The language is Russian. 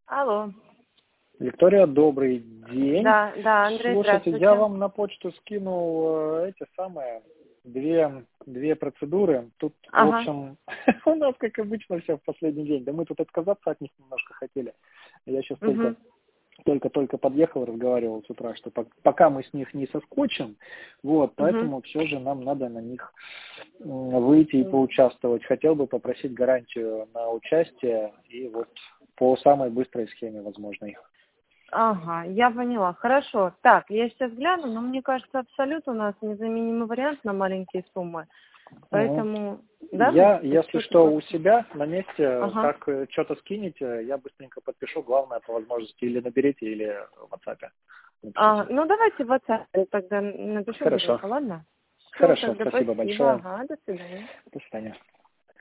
Алло. Виктория, добрый день. Да, да, Андрей, Слушайте, здравствуйте. я вам на почту скинул эти самые две процедуры. Тут, в Ага. общем, у нас, как обычно, все в последний день. Да мы тут отказаться от них немножко хотели. Я сейчас только подъехал, разговаривал с утра, что пока мы с них не соскочим, вот, поэтому все же нам надо на них выйти и поучаствовать. Хотел бы попросить гарантию на участие и вот по самой быстрой схеме возможной. Ага, я поняла. Хорошо. Так, я сейчас гляну, но мне кажется, абсолют у нас незаменимый вариант на маленькие суммы. Поэтому, да? Я, если что, у себя на месте, как что-то скинете, я быстренько подпишу, главное по возможности или наберите, или в WhatsApp. Ну, давайте в WhatsApp тогда напишу, Хорошо. ладно? Всё, Хорошо, тогда спасибо большое. Ага, до свидания. До свидания.